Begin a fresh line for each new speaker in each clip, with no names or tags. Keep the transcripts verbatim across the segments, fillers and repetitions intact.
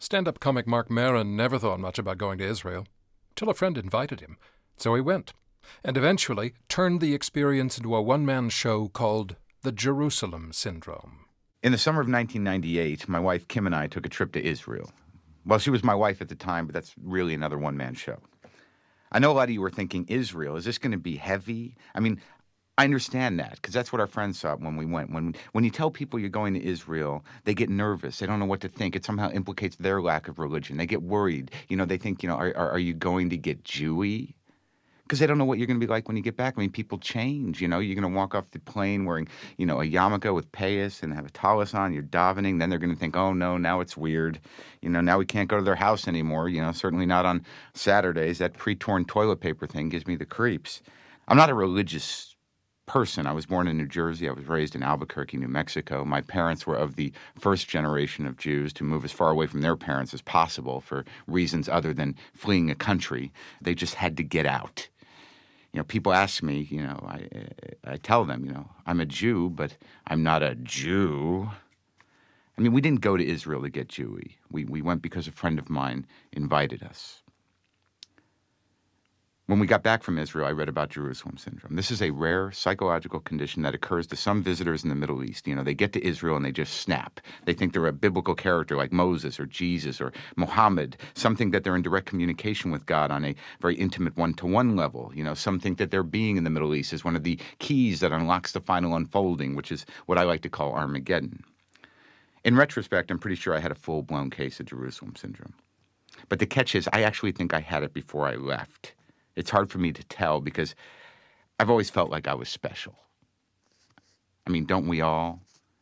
Stand-up comic Mark Maron never thought much about going to Israel, till a friend invited him. So he went, and eventually turned the experience into a one-man show called The Jerusalem Syndrome.
In the summer of nineteen ninety-eight, my wife Kim and I took a trip to Israel. Well, she was my wife at the time, but that's really another one-man show. I know a lot of you were thinking, Israel, is this going to be heavy? I mean, I understand that, because that's what our friends thought when we went. When when you tell people you're going to Israel, they get nervous. They don't know what to think. It somehow implicates their lack of religion. They get worried. You know, they think, you know, are, are, are you going to get Jewy? Because they don't know what you're going to be like when you get back. I mean, people change, you know. You're going to walk off the plane wearing, you know, a yarmulke with payas and have a tallis on. You're davening. Then they're going to think, oh, no, now it's weird. You know, now we can't go to their house anymore. You know, certainly not on Saturdays. That pre-torn toilet paper thing gives me the creeps. I'm not a religious person. I was born in New Jersey. I was raised in Albuquerque, New Mexico. My parents were of the first generation of Jews to move as far away from their parents as possible for reasons other than fleeing a country. They just had to get out. You know, people ask me, you know, I, I tell them, you know, I'm a Jew, but I'm not a Jew. I mean, we didn't go to Israel to get Jewy. We, we went because a friend of mine invited us. When we got back from Israel, I read about Jerusalem syndrome. This is a rare psychological condition that occurs to some visitors in the Middle East. You know, they get to Israel and they just snap. They think they're a biblical character like Moses or Jesus or Muhammad, something that they're in direct communication with God on a very intimate one-to-one level. You know, some think that their being in the Middle East is one of the keys that unlocks the final unfolding, which is what I like to call Armageddon. In retrospect, I'm pretty sure I had a full-blown case of Jerusalem syndrome. But the catch is, I actually think I had it before I left. It's hard for me to tell because I've always felt like I was special. I mean, don't we all?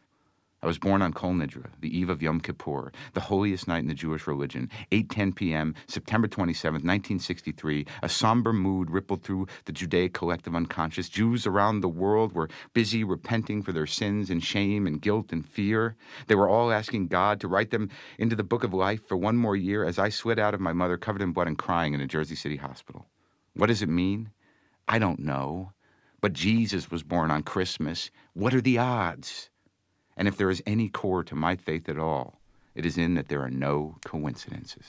I was born on Kol Nidre, the eve of Yom Kippur, the holiest night in the Jewish religion, eight ten p.m., September twenty-seventh, nineteen sixty-three. A somber mood rippled through the Judaic collective unconscious. Jews around the world were busy repenting for their sins and shame and guilt and fear. They were all asking God to write them into the book of life for one more year as I slid out of my mother covered in blood and crying in a Jersey City hospital. What does it mean? I don't know. But Jesus was born on Christmas. What are the odds? And if there is any core to my faith at all, it is in that there are no coincidences.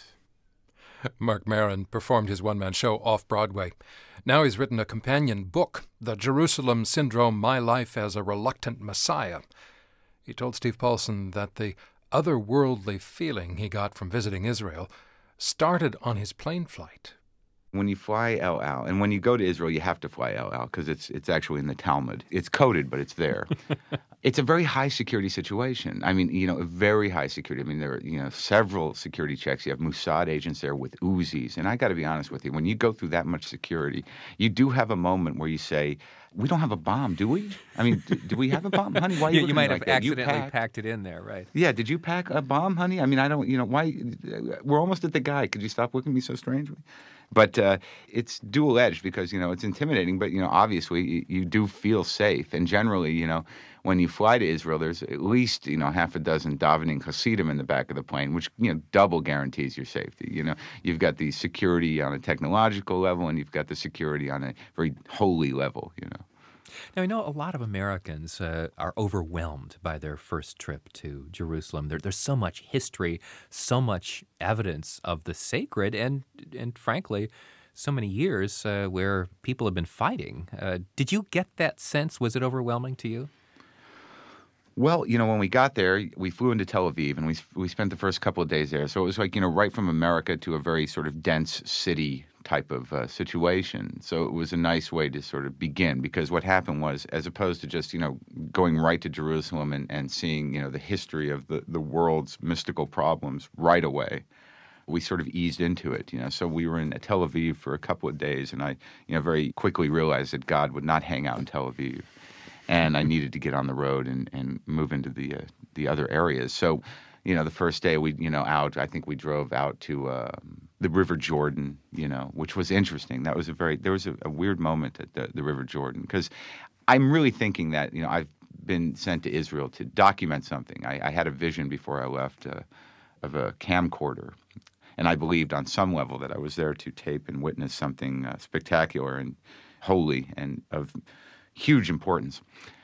Mark Maron performed his one-man show off-Broadway. Now he's written a companion book, The Jerusalem Syndrome, My Life as a Reluctant Messiah. He told Steve Paulson that the otherworldly feeling he got from visiting Israel started on his plane flight.
When you fly El Al, and when you go to Israel, you have to fly El Al because it's it's actually in the Talmud. It's coded, but it's there. It's a very high security situation. I mean, you know, a very high security. I mean, there are, you know, several security checks. You have Mossad agents there with Uzis. And I got to be honest with you, when you go through that much security, you do have a moment where you say, we don't have a bomb, do we? I mean, do, do we have a bomb, honey? Why are you
You, you might
like
have
that? You
accidentally
pack-
packed it in there, right?
Yeah, did you pack a bomb, honey? I mean, I don't, you know, why? We're almost at the guy. Could you stop looking at me so strangely? But uh, it's dual-edged because, you know, it's intimidating, but, you know, obviously you, you do feel safe. And generally, you know, when you fly to Israel, there's at least, you know, half a dozen davening Hasidim in the back of the plane, which, you know, double guarantees your safety. You know, you've got the security on a technological level and you've got the security on a very holy level, you know.
Now, I know a lot of Americans uh, are overwhelmed by their first trip to Jerusalem. There, there's so much history, so much evidence of the sacred, and, and frankly, so many years uh, where people have been fighting. Uh, did you get that sense? Was it overwhelming to you?
Well, you know, when we got there, we flew into Tel Aviv, and we we spent the first couple of days there. So it was like, you know, right from America to a very sort of dense city type of uh, situation. So it was a nice way to sort of begin, because what happened was, as opposed to just, you know, going right to Jerusalem and, and seeing, you know, the history of the, the world's mystical problems right away, we sort of eased into it, you know. So we were in Tel Aviv for a couple of days, and I, you know, very quickly realized that God would not hang out in Tel Aviv. And I needed to get on the road and, and move into the uh, the other areas. So, you know, the first day we, you know, out, I think we drove out to uh, the River Jordan, you know, which was interesting. That was a very, there was a, a weird moment at the, the River Jordan, because I'm really thinking that, you know, I've been sent to Israel to document something. I, I had a vision before I left uh, of a camcorder. And I believed on some level that I was there to tape and witness something uh, spectacular and holy and of huge importance.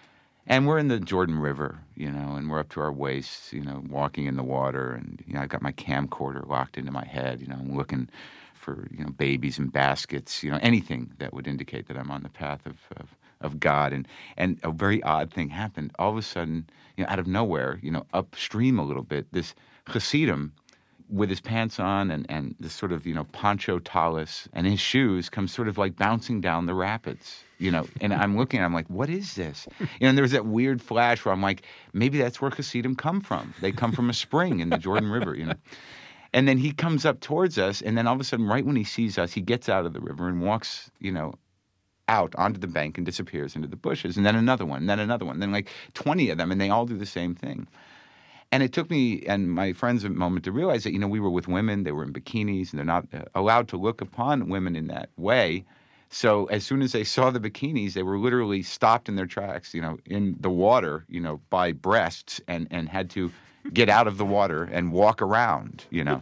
And we're in the Jordan River, you know, and we're up to our waists, you know, walking in the water. And, you know, I've got my camcorder locked into my head, you know, I'm looking for, you know, babies and baskets, you know, anything that would indicate that I'm on the path of, of, of God. And, and a very odd thing happened. All of a sudden, you know, out of nowhere, you know, upstream a little bit, this Hasidim with his pants on and, and this sort of, you know, poncho tallis and his shoes comes sort of like bouncing down the rapids, you know, and I'm looking, I'm like, what is this? You know, and there was that weird flash where I'm like, maybe that's where Hasidim come from. They come from a spring in the Jordan River, you know. And then he comes up towards us, and then all of a sudden, right when he sees us, he gets out of the river and walks, you know, out onto the bank and disappears into the bushes. And then another one, and then another one, then like twenty of them, and they all do the same thing. And it took me and my friends a moment to realize that, you know, we were with women, they were in bikinis, and they're not uh, allowed to look upon women in that way. So as soon as they saw the bikinis, they were literally stopped in their tracks, you know, in the water, you know, by breasts and, and had to get out of the water and walk around, you know.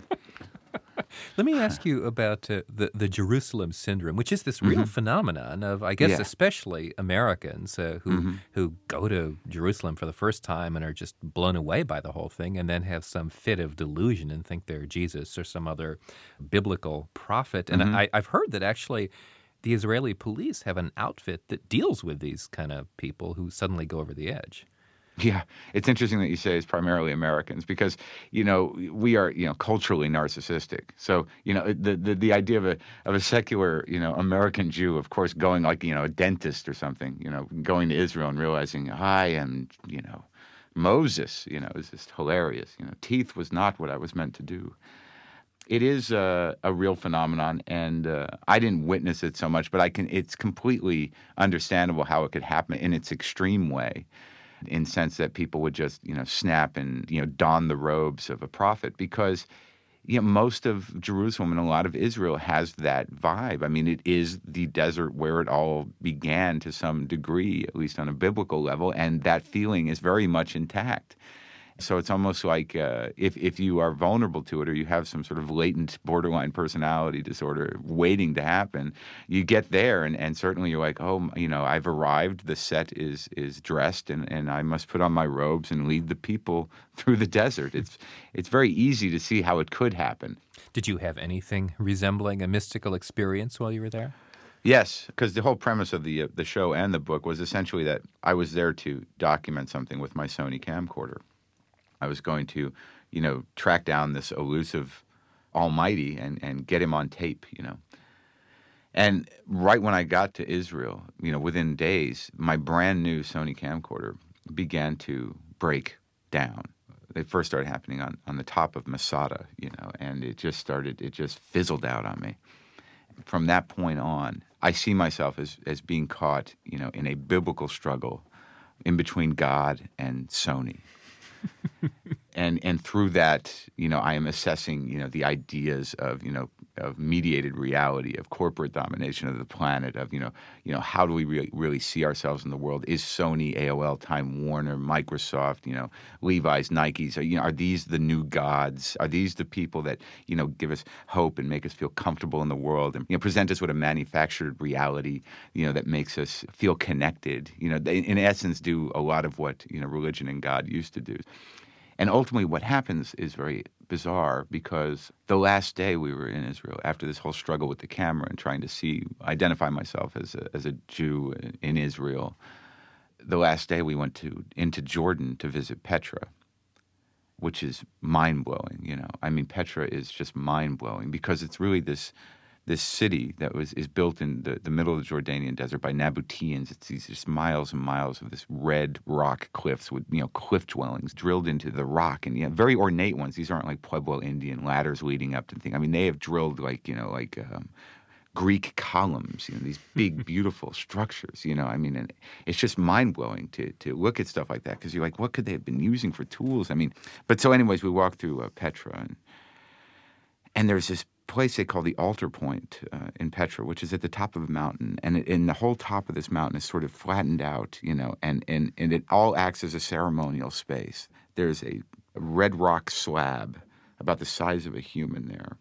Let me ask you about uh, the, the Jerusalem syndrome, which is this real
Mm-hmm.
phenomenon of, I guess,
Yeah.
especially Americans uh, who
Mm-hmm.
who go to Jerusalem for the first time and are just blown away by the whole thing and then have some fit of delusion and think they're Jesus or some other biblical prophet. And
Mm-hmm.
I, I've heard that actually the Israeli police have an outfit that deals with these kind of people who suddenly go over the edge.
Yeah, it's interesting that you say it's primarily Americans because, you know, we are, you know, culturally narcissistic. So, you know, the the, the idea of a of a secular, you know, American Jew, of course, going like, you know, a dentist or something, you know, going to Israel and realizing I am, you know, Moses, you know, is just hilarious. You know, teeth was not what I was meant to do. It is a, a real phenomenon, and uh, I didn't witness it so much, but I can. It's completely understandable how it could happen in its extreme way. In sense that people would just, you know, snap and, you know, don the robes of a prophet because, you know, most of Jerusalem and a lot of Israel has that vibe. I mean, it is the desert where it all began to some degree, at least on a biblical level, and that feeling is very much intact. So it's almost like uh, if, if you are vulnerable to it or you have some sort of latent borderline personality disorder waiting to happen, you get there and, and certainly you're like, oh, you know, I've arrived, the set is is dressed and, and I must put on my robes and lead the people through the desert. It's, it's very easy to see how it could happen.
Did you have anything resembling a mystical experience while you were there?
Yes, because the whole premise of the uh, the show and the book was essentially that I was there to document something with my Sony camcorder. I was going to, you know, track down this elusive almighty and, and get him on tape, you know. And right when I got to Israel, you know, within days, my brand new Sony camcorder began to break down. They first started happening on, on the top of Masada, you know, and it just started, it just fizzled out on me. From that point on, I see myself as, as being caught, you know, in a biblical struggle in between God and Sony. and and through that, you know, I am assessing, you know, the ideas of, you know, of mediated reality, of corporate domination of the planet, of, you know, you know, how do we re- really see ourselves in the world? Is Sony, A O L, Time Warner, Microsoft, you know, Levi's, Nikes, are, you know, are these the new gods? Are these the people that, you know, give us hope and make us feel comfortable in the world and, you know, present us with a manufactured reality, you know, that makes us feel connected? You know, they, in essence, do a lot of what, you know, religion and God used to do. And ultimately what happens is very bizarre because the last day we were in Israel, after this whole struggle with the camera and trying to see, identify myself as a, as a Jew in Israel, the last day we went to into Jordan to visit Petra, which is mind-blowing, you know. I mean, Petra is just mind-blowing because it's really this this city that was is built in the, the middle of the Jordanian desert by Nabateans. It's these just miles and miles of this red rock cliffs with, you know, cliff dwellings drilled into the rock, and, you know, very ornate ones. These aren't like Pueblo Indian ladders leading up to things. I mean, they have drilled like, you know, like um, Greek columns, you know, these big, beautiful structures, you know. I mean, and it's just mind-blowing to to look at stuff like that because you're like, what could they have been using for tools? I mean, but so anyways, we walked through uh, Petra, and, and there's this place they call the Altar Point uh, in Petra, which is at the top of a mountain, and it, and the whole top of this mountain is sort of flattened out, you know, and, and, and it all acts as a ceremonial space. There's a, a red rock slab about the size of a human there,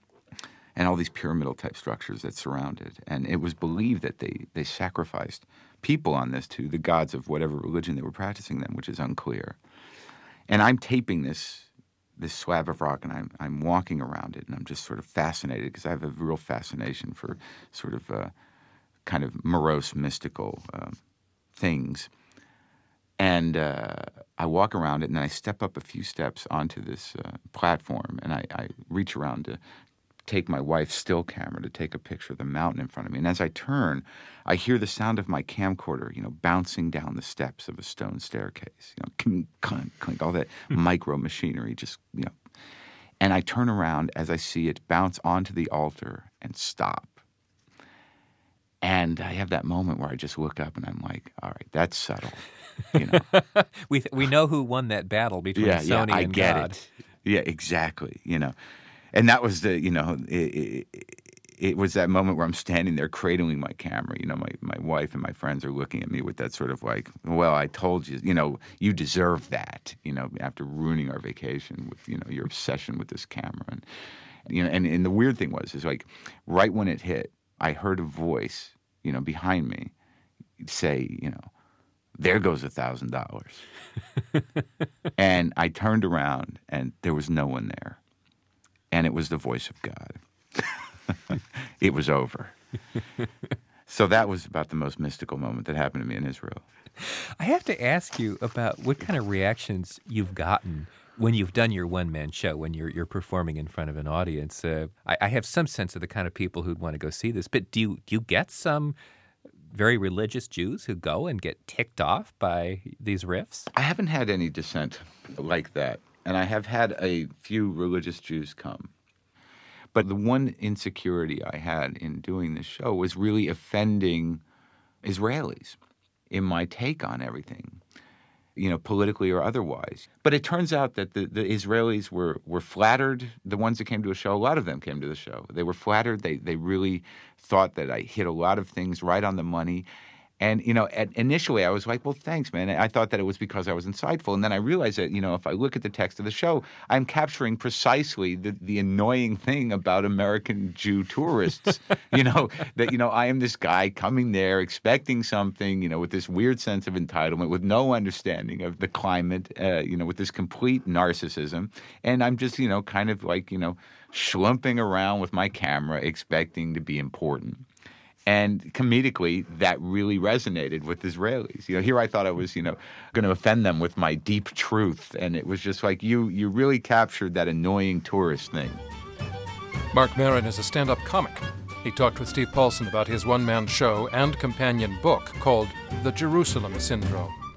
and all these pyramidal type structures that surround it. And it was believed that they, they sacrificed people on this to the gods of whatever religion they were practicing then, which is unclear. And I'm taping this this slab of rock, and I'm I'm walking around it, and I'm just sort of fascinated because I have a real fascination for sort of uh, kind of morose, mystical uh, things. And uh, I walk around it, and then I step up a few steps onto this uh, platform, and I, I reach around to take my wife's still camera to take a picture of the mountain in front of me. And as I turn, I hear the sound of my camcorder, you know, bouncing down the steps of a stone staircase. You know, clink, clink, clink, all that micro machinery just, you know. And I turn around as I see it bounce onto the altar and stop. And I have that moment where I just look up and I'm like, all right, that's subtle. You know,
we we know who won that battle between
yeah,
Sony
yeah, I
and
get
God.
it. Yeah, exactly. You know, and that was the, you know, it, it, it was that moment where I'm standing there cradling my camera. You know, my, my wife and my friends are looking at me with that sort of like, well, I told you, you know, you deserve that, you know, after ruining our vacation with, you know, your obsession with this camera. And, you know, and, and the weird thing was, is like right when it hit, I heard a voice, you know, behind me say, you know, there goes a thousand dollars. And I turned around and there was no one there. And it was the voice of God. It was over. So that was about the most mystical moment that happened to me in Israel.
I have to ask you about what kind of reactions you've gotten when you've done your one-man show, when you're you're performing in front of an audience. Uh, I, I have some sense of the kind of people who'd want to go see this, but do you, do you get some very religious Jews who go and get ticked off by these riffs?
I haven't had any dissent like that, and I have had a few religious Jews come. But the one insecurity I had in doing this show was really offending Israelis in my take on everything, you know, politically or otherwise. But it turns out that the, the Israelis were, were flattered. The ones that came to a show, a lot of them came to the show. They were flattered. They they really thought that I hit a lot of things right on the money. And, you know, at, initially I was like, well, thanks, man. I thought that it was because I was insightful. And then I realized that, you know, if I look at the text of the show, I'm capturing precisely the, the annoying thing about American Jew tourists, you know, that, you know, I am this guy coming there expecting something, you know, with this weird sense of entitlement, with no understanding of the climate, uh, you know, with this complete narcissism. And I'm just, you know, kind of like, you know, schlumping around with my camera expecting to be important. And comedically, that really resonated with Israelis. You know, here I thought I was, you know, going to offend them with my deep truth. And it was just like, you you really captured that annoying tourist thing.
Marc Maron is a stand-up comic. He talked with Steve Paulson about his one-man show and companion book called The Jerusalem Syndrome.